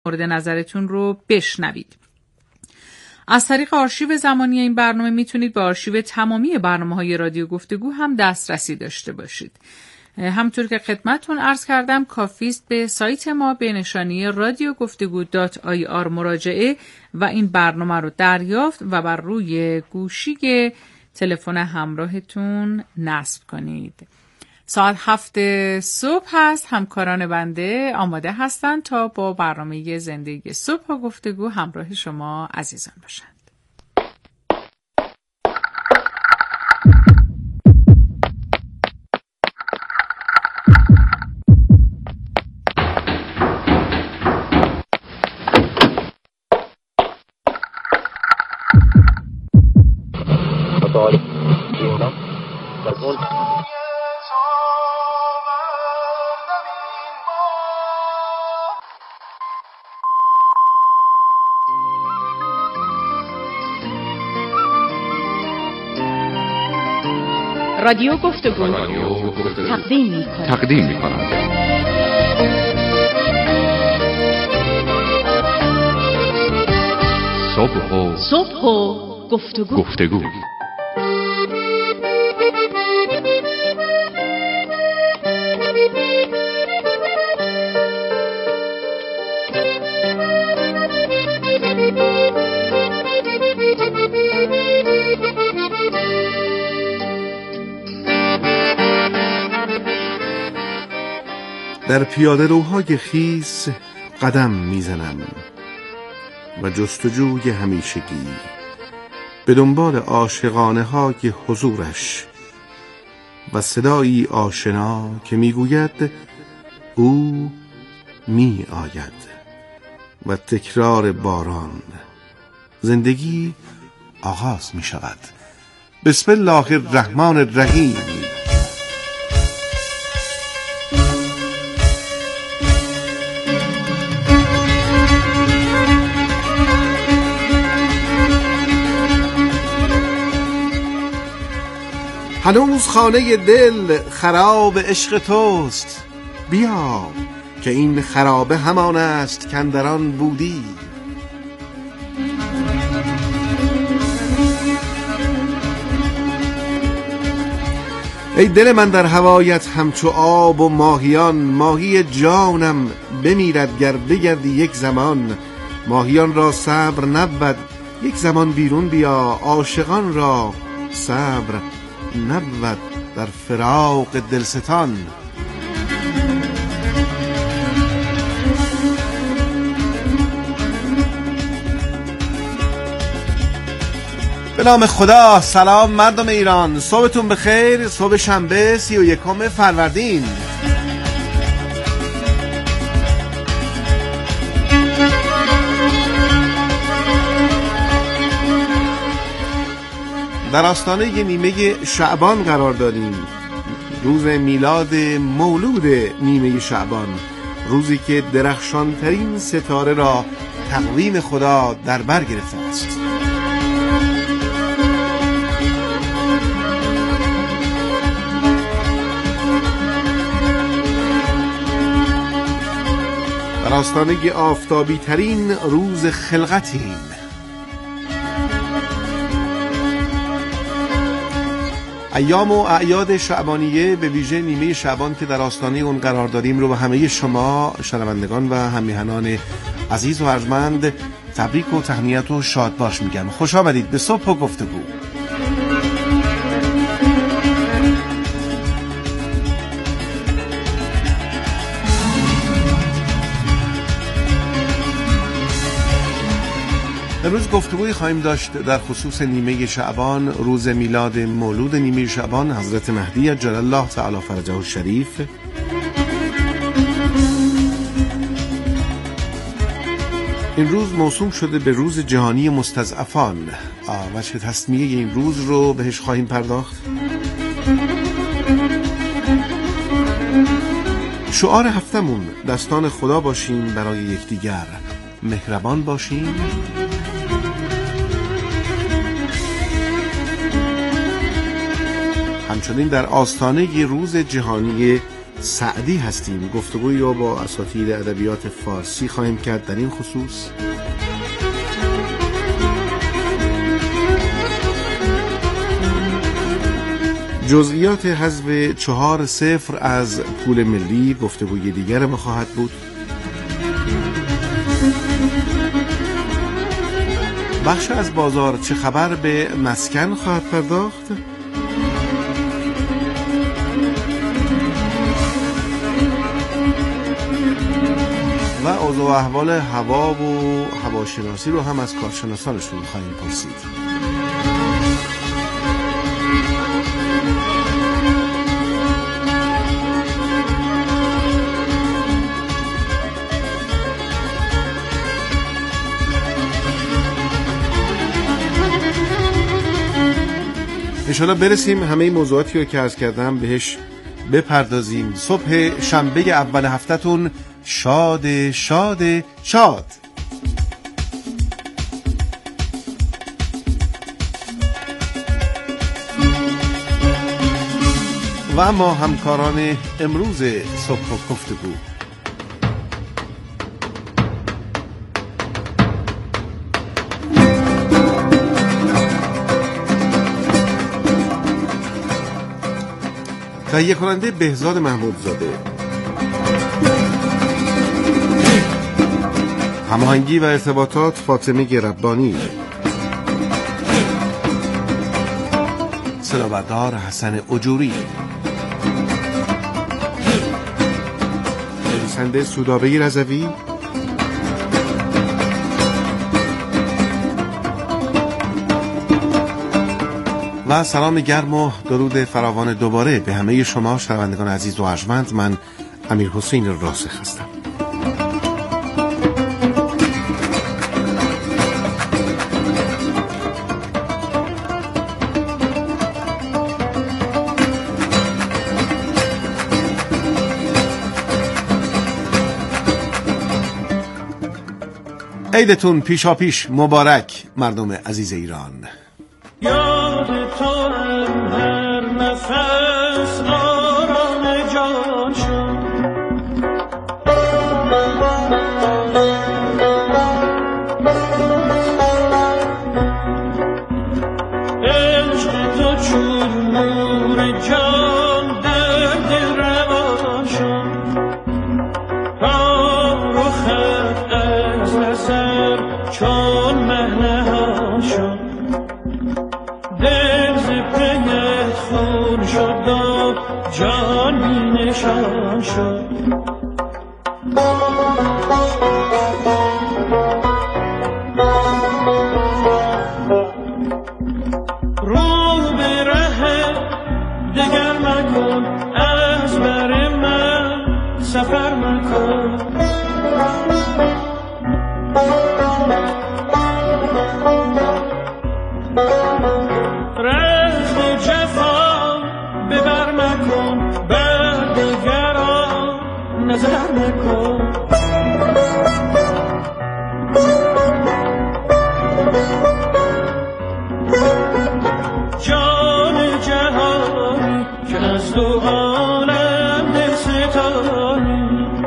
مورد نظرتون رو بشنوید. از طریق آرشیو زمانی این برنامه میتونید به آرشیو تمامی برنامه‌های رادیو گفتگو هم دسترسی داشته باشید. همونطور که خدمتتون عرض کردم کافی است به سایت ما به نشانی radiogoftego.ir مراجعه و این برنامه رو دریافت و بر روی گوشی تلفن همراهتون نصب کنید. ساعت 7 صبح هست. همکاران بنده آماده هستند تا با برنامه زندگی صبح و گفتگو همراه شما عزیزان باشند. رادیو گفتگو تقدیم می کند. صبح و گفتگو. در پیاده روهای خیس قدم میزنم و جستجوی همیشگی به دنبال عاشقانه های حضورش و صدایی آشنا که میگوید او می آید و تکرار باران زندگی آغاز می شود. بسم الله الرحمن الرحیم. هنوز خانه دل خراب عشق توست، بیا که این خرابه همان است که اندر آن بودی. ای دل من در هوایت همچو آب و ماهیان، ماهی جانم بمیرد گر بگردی یک زمان. ماهیان را صبر نبود یک زمان بیرون بیا، عاشقان را صبر نبود در فراق دلستان. به نام خدا. سلام مردم ایران، صبحتون بخیر. صبح شنبه 31 فروردین. در آستانه نیمه شعبان قرار داریم، روز میلاد مولود نیمه شعبان، روزی که درخشانترین ستاره را تقویم خدا در بر گرفته است. در آستانه آفتابی ترین روز خلقتیم. ایام و اعیاد شعبانیه به ویژه نیمه شعبان که در آستانه اون قرار داریم رو به همه شما شنوندگان و هم‌میهنان عزیز و ارجمند تبریک و تهنیت و شادباش میگم. خوش آمدید به صبح و گفتگو. امروز گفتگوی خواهیم داشت در خصوص نیمه شعبان، روز میلاد مولود نیمه شعبان حضرت مهدی عجل الله تعالی فرجه الشریف. این روز موسوم شده به روز جهانی مستضعفان. وجه تسمیه این روز رو بهش خواهیم پرداخت. شعار هفتمون دستان خدا باشیم برای یکدیگر، مهربان باشیم. همچنین در آستانه روز جهانی سعدی هستیم. گفتگویی رو با اساتید ادبیات فارسی خواهیم کرد در این خصوص. جزئیات حذف 4-0 از پول ملی گفتگوی دیگر ما خواهد بود. بخش از بازار چه خبر به مسکن خواهد پرداخت. و اوضاع و احوال هوا و هواشناسی رو هم از کارشناسانشون خواهیم پرسید. انشاءالله برسیم همه موضوعاتی رو که عرض کردم بهش بپردازیم. صبح شنبه اول هفته‌تون شاد شاد شاد. و اما همکاران امروز صبح گفتگو: تهیه کننده بهزاد محمودزاده، هماهنگی و ارتباطات فاطمه گربانی، صدابردار حسن اجوری، نویسنده سودابه رضوی، و سلام گرم و درود فراوان دوباره به همه شما شنوندگان عزیز و ارجمند. من امیرحسین راسخ هستم. عیدتون پیشا پیش مبارک مردم عزیز ایران. یاد تو هر نفس آرام جان شد، عشق تو چون نور جان در دل روان شد، رخت از نظر چون مه نهان شد، دل ز پیت خون شد و جان بی نشان شد. رو به ره دگر مکن، از بر من سفر مکن. رخت جفا ببر مکن، بر دیگران نظر مکن. جان جهانی که از دو عالم دلستانی،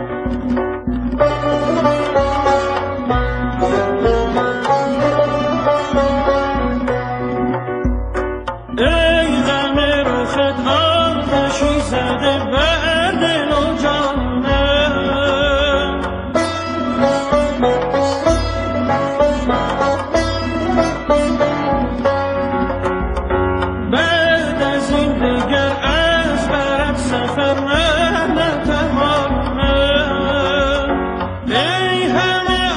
ای غم رخت آتشی زده بر دل و جانم، بعد از این دیگر از برد سفر من نتوانم. ای همه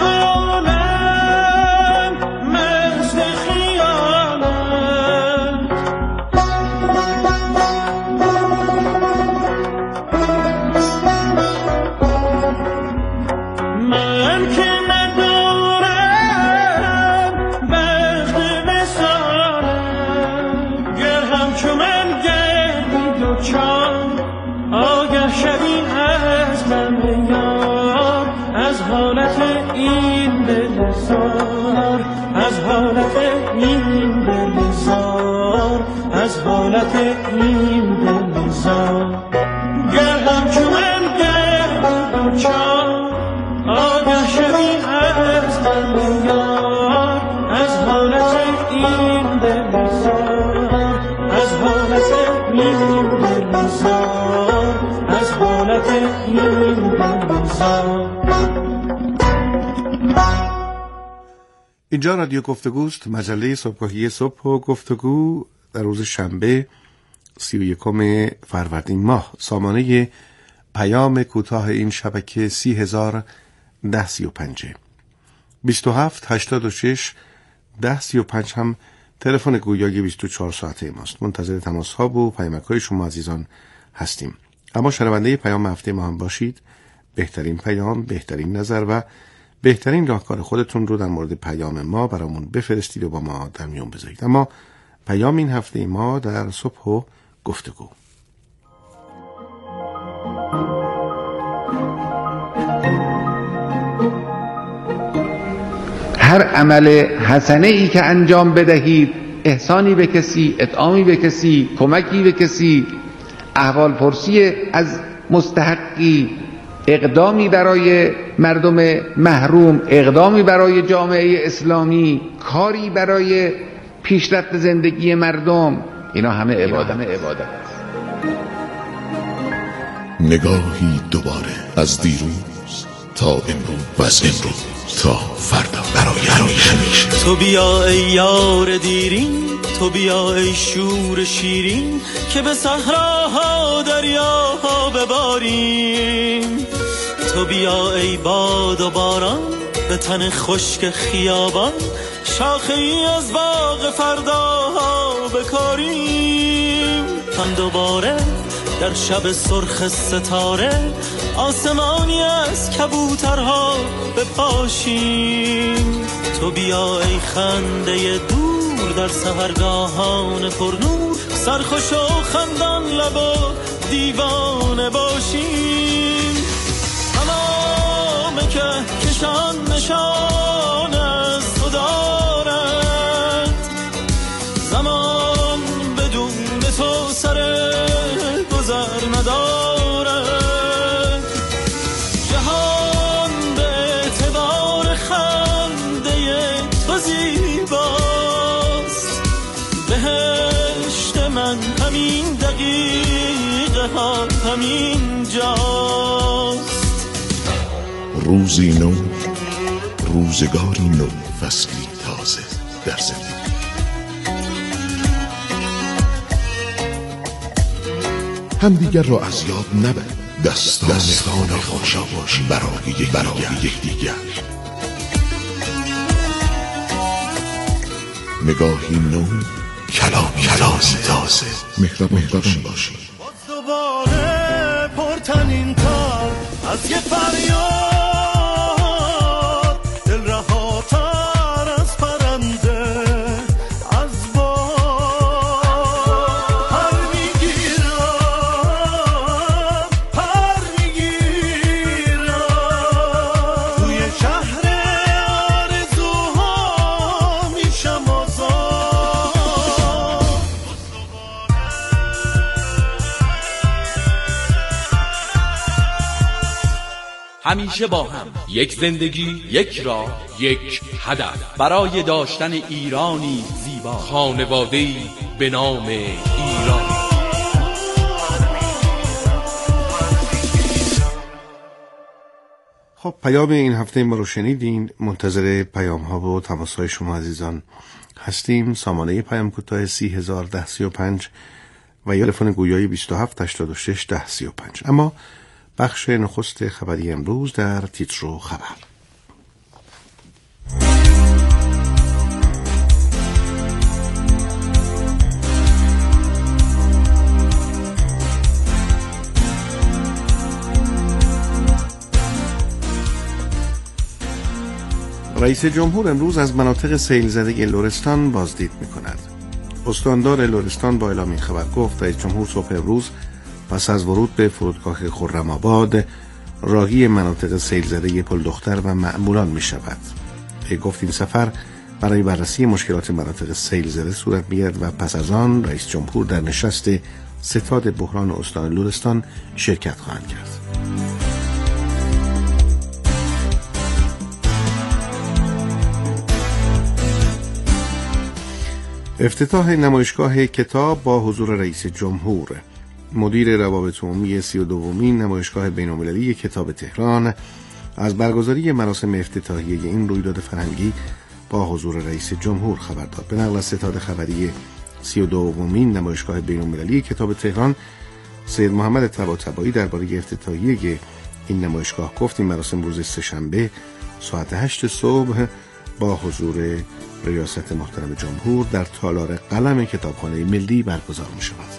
عالم مست خیالت، من که ندارم بخت وصالت، گر همچو من گردی دوچار آگه شوی از من یار، از حالت این دل زار، از حالت این دل زار، از حالت این دل زار. گر همچو اینجا رادیو گفتگوست، مجله صبحگاهی صبح و گفتگو در روز شنبه 31 فروردین ماه. سامانه پیام کوتاه این شبکه 30,1035 27 86 1035 هم تلفن گویای 24 ساعته ماست. منتظر تماس ها و پیامک های شما عزیزان هستیم. اما شنونده پیام هفته ما هم باشید. بهترین پیام، بهترین نظر و بهترین راهکار خودتون رو در مورد پیام ما برامون بفرستید و با ما در میون بذارید. اما پیام این هفته ما در صبح و گفتگو. هر عمل حسنه ای که انجام بدهید، احسانی به کسی، اطعامی به کسی، کمکی به کسی، احوال پرسی از مستحقی، اقدامی برای مردم محروم، اقدامی برای جامعه اسلامی، کاری برای پیشرفت زندگی مردم، اینا همه عبادت. نگاهی دوباره از دیروز تا امروز و از امروز تا فردا برای همیشه. تو بیا ای یار دیرین، تو بیا ای شور شیرین، که به صحراها دریاها بباریم. تو بیا ای باد و باران، به تن خشک خیابان، شاخه ای از باغ فرداها بکاریم. هم دوباره در شب سرخ ستاره، آسمانی از کبوترها بپاشیم. تو بیا ای خنده دور در سحرگاهان پرنور، سرخوش و خندان لب و دیوانه باشیم. تمام که کشان نشان از تو دارد، زمان بدون تو سر گذر ندارد. جهان به اعتبار خنده تو زیباست، بهشت من همین دقیقه ها همین جاست. روزی نو، روزگاری نو، فصلی تازه در زندگی. هم دیگر را از یاد نبر، دستان خوشا باشی برای یکدیگر. نگاهی نو، کلامی تازه، مهربان باشی. دوباره پرتنین تر از یه فریاد، دل رهاتر از پرنده، از باد پر میگیرم توی شهر آرزوها میشم آزاد. همیشه با هم، یک زندگی، یک راه، یک هدف، برای داشتن ایرانی زیبا، خانواده‌ای به نام ایران. خب پیام این هفته ما رو شنیدین. منتظر پیام ها و تماس های شما عزیزان هستیم. سامانه پیام کوتاه 30,1035 و یا تلفن گویای 27 86 1035. اما بخش نخست خبری امروز در تیتر و خبر. رئیس جمهور امروز از مناطق سیل زده لرستان بازدید می‌کند. استاندار لرستان با اعلام این خبر گفت رئیس جمهور صبح امروز پس از ورود به فرودگاه خرم‌آباد راهی مناطق سیل زده پل دختر و معمولان می‌شود. گفت این سفر برای بررسی مشکلات مناطق سیل زده صورت می‌گیرد و پس از آن رئیس جمهور در نشست ستاد بحران استان لرستان شرکت خواهند کرد. افتتاح نمایشگاه کتاب با حضور رئیس جمهور. مدیر روابط عمومی 32مین نمایشگاه بین‌المللی کتاب تهران از برگزاری مراسم افتتاحیه این رویداد فرهنگی با حضور رئیس جمهور خبر داد. به نقل از ستاد خبری 32مین نمایشگاه بین‌المللی کتاب تهران، سید محمد طباطبایی درباره افتتاحیه این نمایشگاه گفت این مراسم روز سه‌شنبه ساعت 8 صبح با حضور ریاست محترم جمهور در تالار قلم کتابخانه ملی برگزار می شود.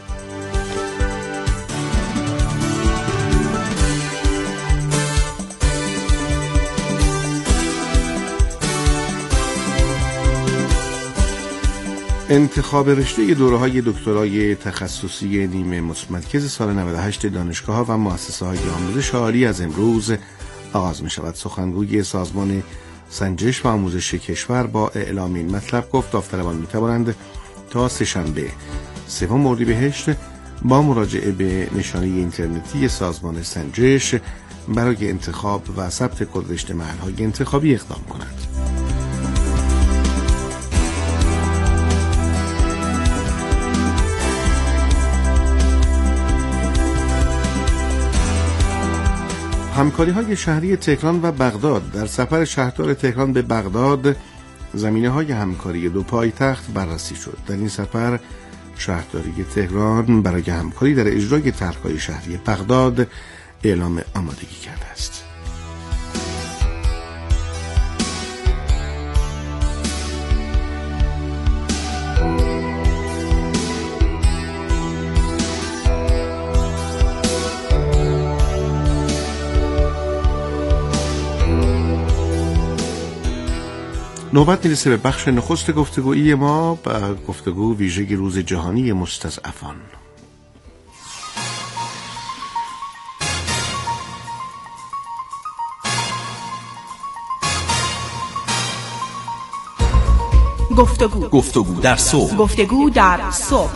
انتخاب رشته دوره‌های دکترای تخصصی نیمه متمرکز سال 98 دانشگاه‌ها و مؤسسه‌های آموزش عالی از امروز آغاز می‌شود. سخنگوی سازمان سنجش و آموزش کشور با اعلام این مطلب گفت داوطلبان می‌توانند تا سه‌شنبه 3 اردیبهشت با مراجعه به نشانی اینترنتی سازمان سنجش برای انتخاب و ثبت کد رشته محل‌های انتخابی اقدام کنند. همکاری‌های شهری تهران و بغداد. در سفر شهردار تهران به بغداد زمینه‌های همکاری دو پایتخت بررسی شد. در این سفر شهرداری تهران برای همکاری در اجرای طرح‌های شهری بغداد اعلام آمادگی کرده است. نوبت میرسه به بخش نخست گفتگویی ما با گفتگو ویژه روز جهانی مستضعفان. گفتگو در صبح. گفتگو در صبح.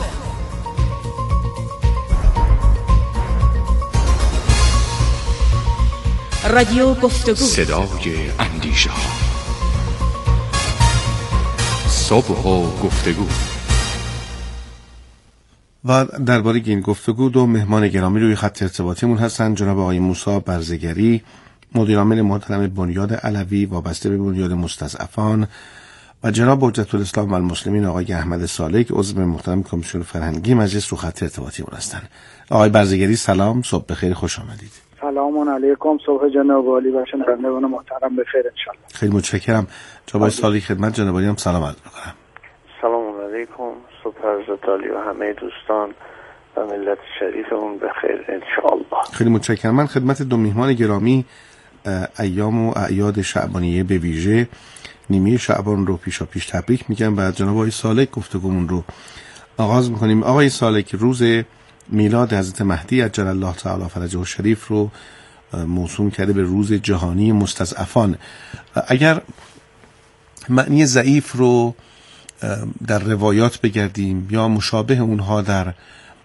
رادیو گفتگو، صدای اندیشه ها. صبح و گفتگو. و درباره این گفتگو دو مهمان گرامی روی خط ارتباطیمون هستن. جناب آقای موسی برزگری، مدیر عامل محترم بنیاد علوی وابسته به بنیاد مستضعفان، و جناب حجت الاسلام و المسلمین آقای احمد سالک، عضو محترم کمیسیون فرهنگی مجلس، رو خط ارتباطیمون هستن. آقای برزگری سلام، صبح بخیر، خوش آمدید. سلام علیکم، صبح جناب عالی و شنوندگان محترم بخیر ان شاء الله. خیلی متشکرم. جناب سالک خدمت جناب عالی هم سلام عرض می‌کنم. سلام علیکم، صبح حضرت عالی و همه دوستان و ملت شریفمون بخیر ان شاء الله. خیلی متشکرم. من خدمت دو مهمان گرامی ایام و اعیاد شعبانیه به ویژه نیمه شعبان رو پیشاپیش تبریک میگم و جناب آقای سالک گفتگومون رو آغاز میکنیم. آقای سالک، روز میلاد حضرت مهدی عجل الله تعالی فرجه الشریف رو موسوم کرده به روز جهانی مستضعفان. اگر معنی ضعیف رو در روایات بگردیم یا مشابه اونها در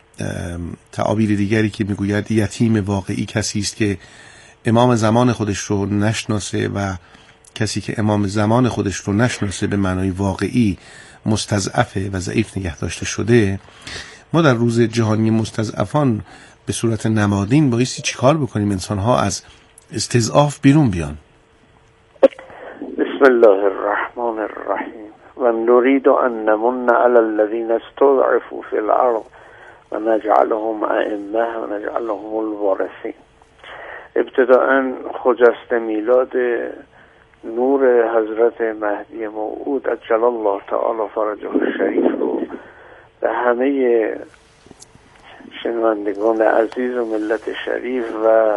تعابیر دیگری که میگوید یتیم واقعی کسی است که امام زمان خودش رو نشناسه و کسی که امام زمان خودش رو نشناسه به معنای واقعی مستضعفه و ضعیف نگه داشته شده، ما در روز جهانی مستضعفان به صورت نمادین بایستی چیکار بکنیم انسان‌ها از استضعاف بیرون بیان؟ بسم الله الرحمن الرحیم. و نريد ان نمن على الذين استضعفوا في الارض و نجعلهم ائمه و نجعلهم الوارثین. ابتداءً خجست میلاد نور حضرت مهدی موعود عجل الله تعالی فرجه الشریف رو به همه شنوندگان عزیز و ملت شریف و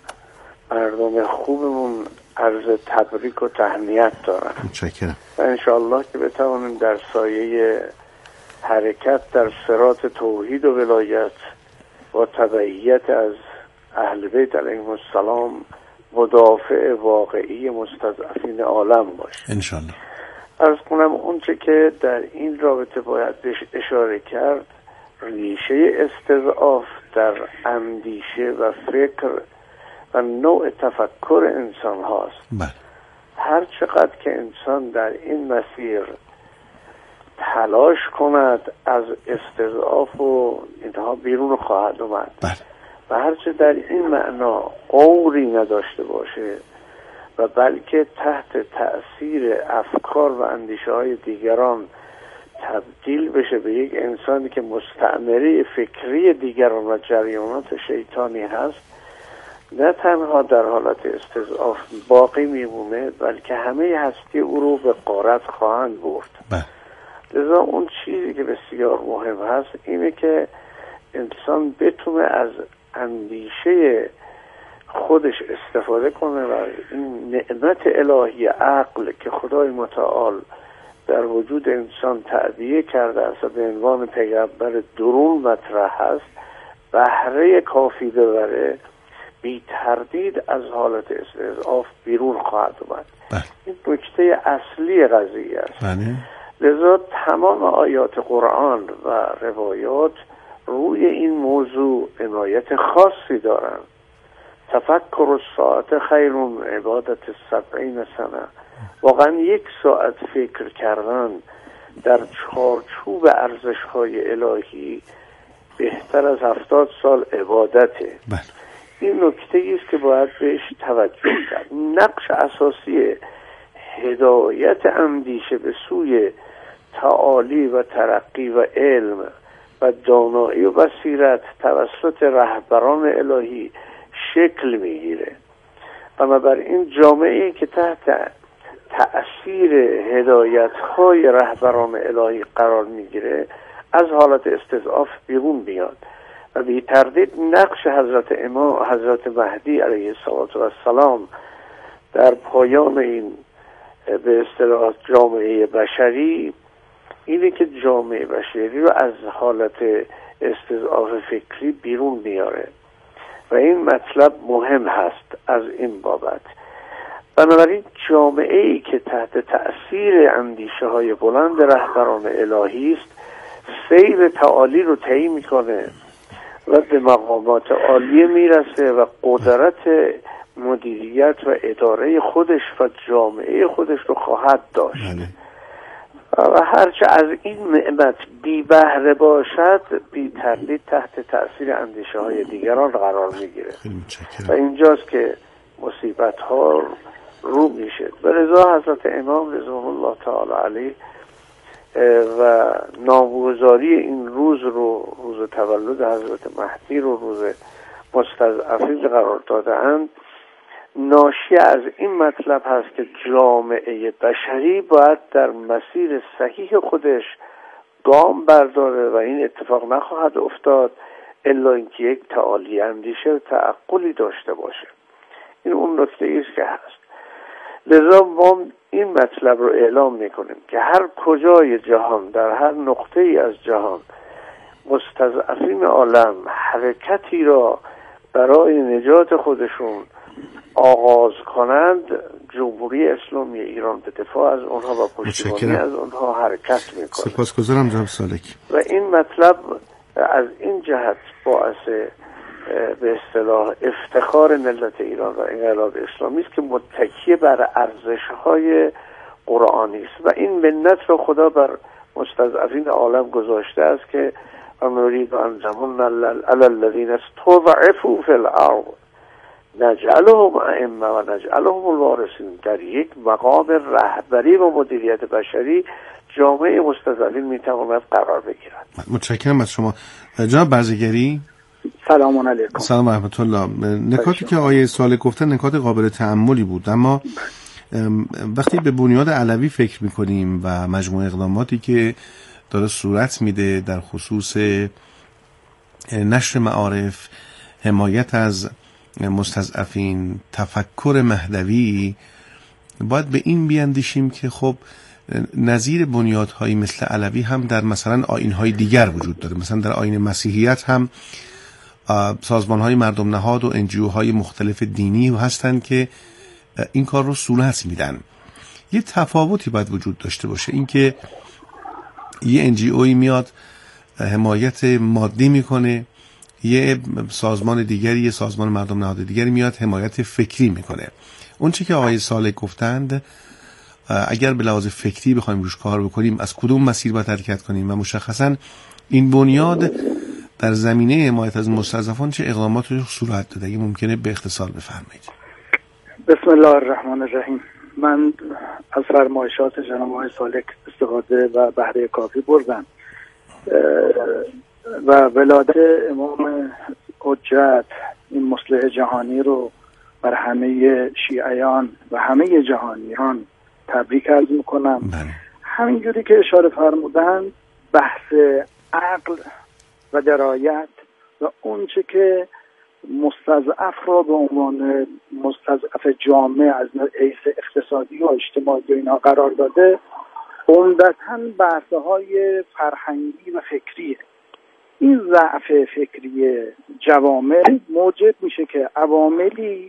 مردم خوبمون عرض تبریک و تهنیت دارم. متشکرم. و انشاءالله که بتوانیم در سایه حرکت در صراط توحید و ولایت و تبعیت از اهل بیت علیهم السلام مدافع واقعی مستضعفین عالم باشه انشاءالله. عرض کنم اونچه که در این رابطه باید بهش اشاره کرد، ریشه استضعاف در اندیشه و فکر و نوع تفکر انسان هاست. بله. هر چقدر که انسان در این مسیر تلاش کند از استضعاف و اینها بیرون خواهد اومد. بله. و هرچه در این معنا قوری نداشته باشه و بلکه تحت تأثیر افکار و اندیشه های دیگران تبدیل بشه به یک انسانی که مستعمره فکری دیگران و جریانات شیطانی هست، نه تنها در حالت استضعاف باقی میمونه بلکه همه هستی او رو به غارت خواهند برد. لذا اون چیزی که بسیار مهم هست اینه که انسان بتونه از اندیشه خودش استفاده کنه و این نعمت الهی عقل که خدای متعال در وجود انسان تعبیه کرده است و به عنوان پیغمبر درون مطرح هست بهره کافی ببره، بی تردید از حالت استضعاف بیرون خواهد اومد. این نکته اصلی قضیه است. لذا تمام آیات قرآن و روایات روی این موضوع عنایت خاصی دارند. تفکر الساعت خیر عبادت 70 سنه. واقعا 1 ساعت فکر کردن در چارچوب ارزش‌های الهی بهتر از 70 سال عبادته. این نکته است که باید بهش توجه کرد. نقش اساسی هدایت اندیشه به سوی تعالی و ترقی و علم و دانایی و بصیرت توسط رهبران الهی شکل میگیره. بنابراین جامعه‌ای که تحت تأثیر هدایت‌های رهبران الهی قرار میگیره از حالت استضعاف بیرون میاد و بی تردید نقش حضرت مهدی علیه السلام در پایان این به اصطلاح جامعه بشری اینه که جامعه بشری رو از حالت استضعاف فکری بیرون میاره و این مطلب مهم هست از این بابت. بنابراین جامعه‌ای که تحت تأثیر اندیشه های بلند رهبران الهی است سیر تعالی رو طی میکنه و به مقامات عالیه میرسه و قدرت مدیریت و اداره خودش و جامعه خودش رو خواهد داشت. و هرچه از این نعمت بی بهره باشد بی تردید تحت تأثیر اندیشه های دیگران قرار میگیره و اینجاست که مصیبت ها رو میشه. به رضا حضرت امام رضوان الله تعالی علیه و نامگذاری این روز رو، روز تولد حضرت مهدی رو روز مستضعفین قرار داده اند، ناشی از این مطلب هست که جامعه بشری باید در مسیر صحیح خودش گام برداره و این اتفاق نخواهد افتاد الا اینکه یک تعالی اندیشه و تعقلی داشته باشه. این اون نکته ایست که هست. لذا ما این مطلب رو اعلام میکنیم که هر کجای جهان، در هر نقطه ای از جهان مستضعفین عالم حرکتی را برای نجات خودشون آغاز کنند، جمهوری اسلامی ایران به دفاع از اونها و پشتیبانی از اونها حرکت میکنه. سپاسگزارم جناب سالکی. و این مطلب از این جهت باعث به اصطلاح افتخار ملت ایران و انقلاب اسلامی است که متکی بر ارزش‌های قرآنی است و این منت را خدا بر مستضعفین عالم گذاشته است که نريد أن نمن على الذين استضعفوا في الأرض نجعلهم أئمة و نجعلهم الوارثین. در یک مقام رهبری و مدیریت بشری جامعه مستضعفین میتواند قرار بگیرد. متشکرم از شما جناب برزگری. سلام علیکم. سلام و رحمت الله. نکاتی که آیه سال گفتن نکات قابل تأملی بود، اما وقتی به بنیاد علوی فکر میکنیم و مجموع اقداماتی که داره صورت میده در خصوص نشر معارف، حمایت از مستضعفین، تفکر مهدوی، باید به این بیاندیشیم که خب نظیر بنیادهایی مثل علوی هم در مثلا آیین‌های دیگر وجود داره. مثلا در آیین مسیحیت هم سازمان‌های مردم نهاد و انجیوهای مختلف دینی هستند که این کار رو صورت میدن. یه تفاوتی باید وجود داشته باشه، این که یه انجیوی میاد حمایت مادی میکنه، یه سازمان دیگری، یه سازمان مردم نهاد دیگری میاد حمایت فکری میکنه. اون چی که آقای صالح گفتند، اگر به لحاظ فکری بخوایم روش کار بکنیم از کدوم مسیر باید حرکت کنیم و مشخصا این بنیاد در زمینه حمایت از مستضعفان چه اقدامات رو صورت داده، اگه ممکنه به اختصار بفرمایید. بسم الله الرحمن الرحیم. من از فرمایشات جناب آقای سالک استفاده و بهره کافی بردم و ولادت امام حجت این مصلح جهانی رو بر همه شیعیان و همه جهانیان تبریک عرض میکنم. همینجوری که اشاره فرمودن بحث عقل و درایت و اونچه که مستضعف را به عنوان مستضعف جامعه از حیث اقتصادی و اجتماعی و اینا قرار داده عمدتاً بحث‌های فرهنگی و فکریه. این ضعف فکری جوامع موجب میشه که عواملی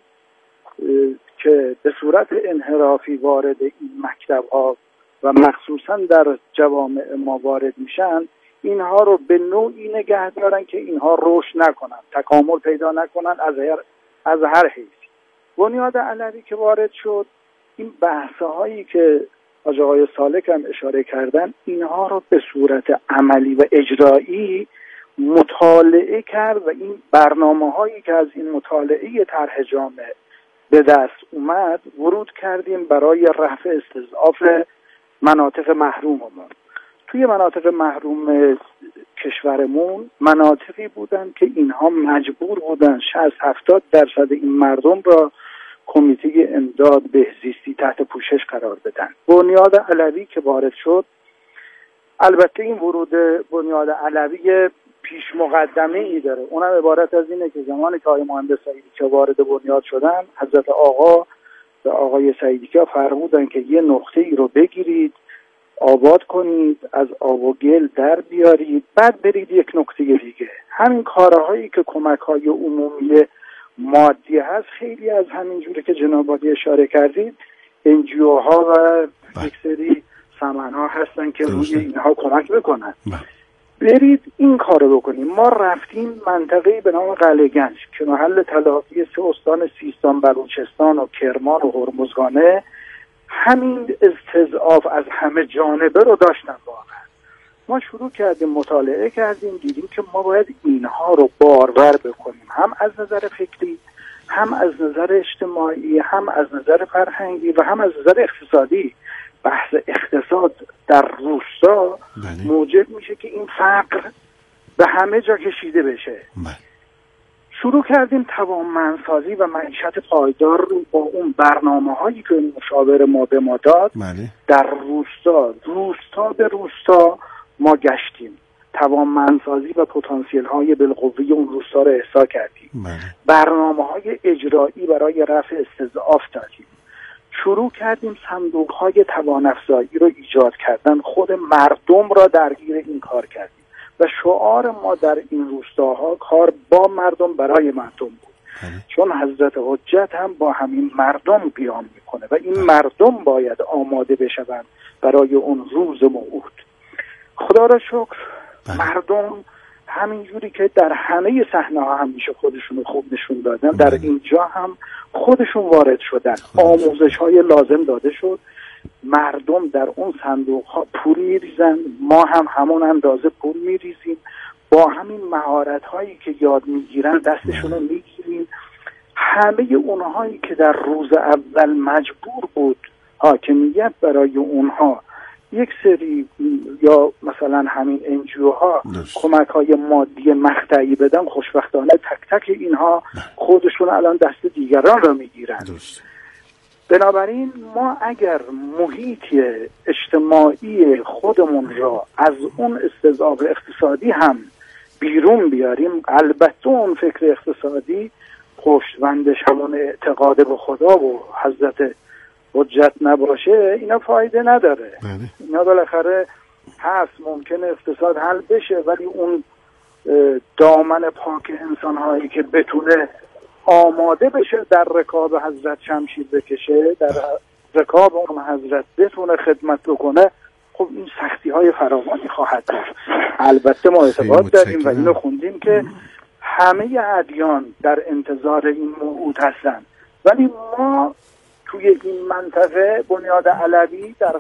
که به صورت انحرافی وارد این مکتب‌ها و مخصوصاً در جوامع ما وارد میشن اینها رو به نوعی نگه دارن که اینها رشد نکنن، تکامل پیدا نکنن از هر حیث. بنیاد علوی که وارد شد این بحث‌هایی که آقای سالک هم اشاره کردن اینها رو به صورت عملی و اجرایی مطالعه کرد و این برنامه‌هایی که از این مطالعه طرح جامع به دست اومد ورود کردیم برای رفع استضعاف مناطق محروممون. توی مناطق محروم کشورمون مناطقی بودن که اینها مجبور بودن 60-70% این مردم را کمیته امداد بهزیستی تحت پوشش قرار بدن. بنیاد علوی که وارد شد، البته این ورود بنیاد علوی پیش مقدمه ای داره، اونم عبارت از اینه که زمانی که آقای مهندس سعیدی که وارد بنیاد شدن حضرت آقا و آقای سعیدی که فرمودن که یه نقطه ای رو بگیرید، آباد کنید، از آب و گل در بیارید، بعد برید یک نکته دیگه. همین کارهایی که کمک‌های عمومی مادی هست خیلی از همین جوری که جناب عالی اشاره کردید NGO ها و یک سری سمن ها هستن که روی اینها کمک بکنن. برید این کارو بکنیم. ما رفتیم منطقه‌ای به نام قلعه‌گنج که محل تلاقی 3 استان سیستان، بلوچستان و کرمان و هرمزگانه همین استضعاف از همه جانبه رو داشتن. واقعا ما شروع کردیم مطالعه کردیم، دیدیم که ما باید اینها رو بارور بکنیم، هم از نظر فکری، هم از نظر اجتماعی، هم از نظر فرهنگی و هم از نظر اقتصادی. بحث اقتصاد در روستا موجب میشه که این فقر به همه جا کشیده بشه. شروع کردیم توانمندسازی و معیشت پایدار رو با اون برنامه‌هایی که مشاور ما به ما داد در روستا به روستا ما گشتیم، توانمندسازی و پتانسیل‌های بالقوه اون روستا رو احصا کردیم، برنامه‌های اجرایی برای رفع استضعاف دادیم، شروع کردیم صندوق‌های توان‌افزایی رو ایجاد کردن، خود مردم را درگیر این کار کردیم و شعار ما در این روستاها کار با مردم برای مردم بود. چون حضرت حجت هم با همین مردم قیام میکنه و این مردم باید آماده بشوند برای اون روز موعود. خدا را شکر مردم همینجوری که در همه صحنه‌ها همیشه خودشون رو خوب نشون دادن، در اینجا هم خودشون وارد شدن، آموزش‌های لازم داده شد، مردم در اون صندوق‌ها پول می‌ریزن، ما هم همون اندازه پول می‌ریزیم، با همین مهارت‌هایی که یاد می‌گیرن دستشون رو می‌گیریم. همه اونهایی که در روز اول مجبور بود حاکمیت برای اونها یک سری یا مثلا همین NGO ها کمک‌های مادی مقطعی بدن، خوشبختانه تک تک اینها خودشون الان دست دیگران را می‌گیرن. بنابراین ما اگر محیط اجتماعی خودمون را از اون استضعاف اقتصادی هم بیرون بیاریم، البته اون فکر اقتصادی پشتبندش همون اعتقاد به خدا و حضرت حجت نباشه، اینا فایده نداره. اینا بالاخره هست، ممکنه اقتصاد حل بشه ولی اون دامن پاک انسان‌هایی که بتونه آماده بشه در رکاب حضرت شمشیر بکشه، در رکاب اون حضرت بتونه خدمت بکنه، خب این سختی‌های فراوانی خواهد داشت. البته ما اعتقاد داریم و اینو خوندیم که همه ادیان در انتظار این موعود هستن، ولی ما توی این منطقه بنیاد علوی در